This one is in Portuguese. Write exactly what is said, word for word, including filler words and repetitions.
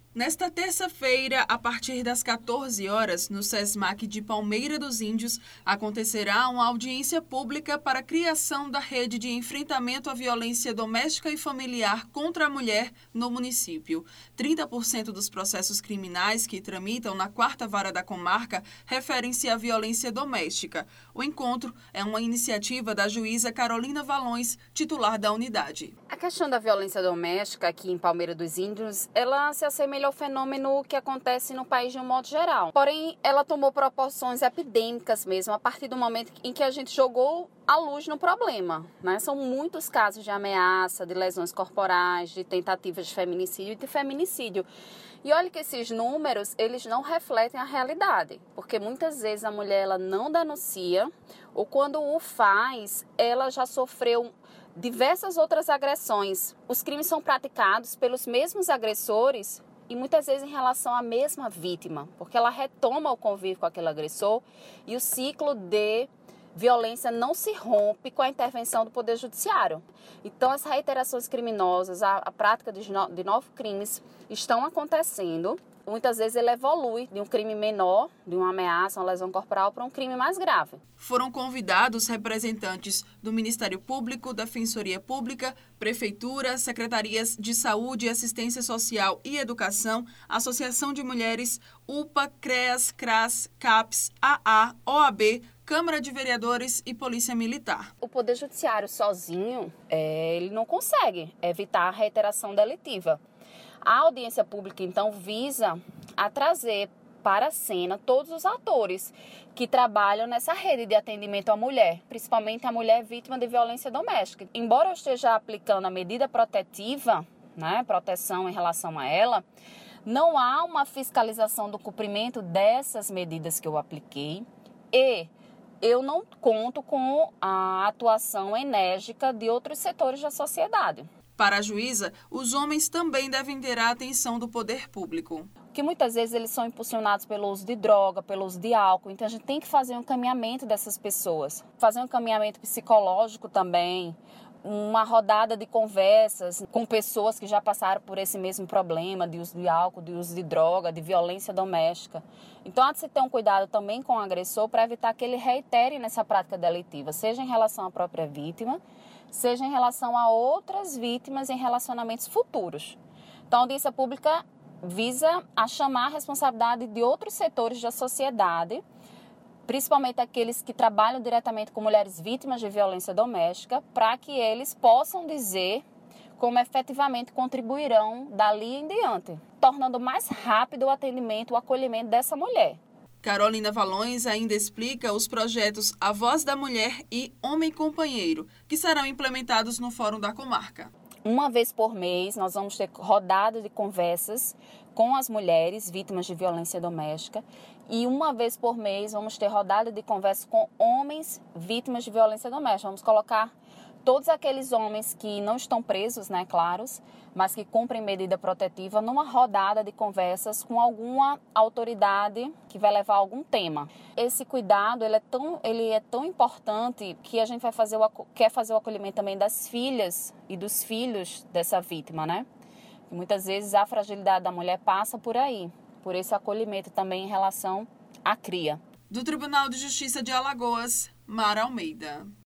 Nesta terça-feira, a partir das quatorze horas, no SESMAC de Palmeira dos Índios, acontecerá uma audiência pública para a criação da rede de enfrentamento à violência doméstica e familiar contra a mulher no município. trinta por cento dos processos criminais que tramitam na quarta vara da comarca referem-se à violência doméstica. O encontro é uma iniciativa da juíza Carolina Valões, titular da unidade. A questão da violência doméstica aqui em Palmeira dos Índios, ela se assemelha ao fenômeno que acontece no país de um modo geral. Porém, ela tomou proporções epidêmicas mesmo, a partir do momento em que a gente jogou a luz no problema, né? São muitos casos de ameaça, de lesões corporais, de tentativas de feminicídio e de feminicídio. E olha que esses números, eles não refletem a realidade, porque muitas vezes a mulher ela não denuncia, ou quando o faz, ela já sofreu diversas outras agressões. Os crimes são praticados pelos mesmos agressores e muitas vezes em relação à mesma vítima, porque ela retoma o convívio com aquele agressor e o ciclo de violência não se rompe com a intervenção do Poder Judiciário. Então, as reiterações criminosas, a, a prática de, no, de novos crimes estão acontecendo. Muitas vezes ele evolui de um crime menor, de uma ameaça, uma lesão corporal, para um crime mais grave. Foram convidados representantes do Ministério Público, Defensoria Pública, Prefeitura, Secretarias de Saúde, Assistência Social e Educação, Associação de Mulheres, U P A, CREAS, CRAS, CAPES, A A, O A B, Câmara de Vereadores e Polícia Militar. O Poder Judiciário sozinho, é, ele não consegue evitar a reiteração delitiva. A audiência pública, então, visa a trazer para a cena todos os atores que trabalham nessa rede de atendimento à mulher, principalmente a mulher vítima de violência doméstica. Embora eu esteja aplicando a medida protetiva, né, proteção em relação a ela, não há uma fiscalização do cumprimento dessas medidas que eu apliquei e eu não conto com a atuação enérgica de outros setores da sociedade. Para a juíza, os homens também devem ter a atenção do poder público. Que muitas vezes eles são impulsionados pelo uso de droga, pelo uso de álcool, então a gente tem que fazer um encaminhamento dessas pessoas. Fazer um encaminhamento psicológico também, uma rodada de conversas com pessoas que já passaram por esse mesmo problema de uso de álcool, de uso de droga, de violência doméstica. Então há de se ter um cuidado também com o agressor para evitar que ele reitere nessa prática delitiva, seja em relação à própria vítima, seja em relação a outras vítimas em relacionamentos futuros. Então, a audiência pública visa a chamar a responsabilidade de outros setores da sociedade, principalmente aqueles que trabalham diretamente com mulheres vítimas de violência doméstica, para que eles possam dizer como efetivamente contribuirão dali em diante, tornando mais rápido o atendimento, o acolhimento dessa mulher. Carolina Valões ainda explica os projetos A Voz da Mulher e Homem Companheiro, que serão implementados no Fórum da Comarca. Uma vez por mês, nós vamos ter rodada de conversas com as mulheres vítimas de violência doméstica e uma vez por mês vamos ter rodada de conversa com homens vítimas de violência doméstica. Vamos colocar todos aqueles homens que não estão presos, né, claros, mas que cumprem medida protetiva numa rodada de conversas com alguma autoridade que vai levar algum tema. Esse cuidado, ele é tão, ele é tão importante que a gente vai fazer o, quer fazer o acolhimento também das filhas e dos filhos dessa vítima, né? E muitas vezes a fragilidade da mulher passa por aí, por esse acolhimento também em relação à cria. Do Tribunal de Justiça de Alagoas, Mara Almeida.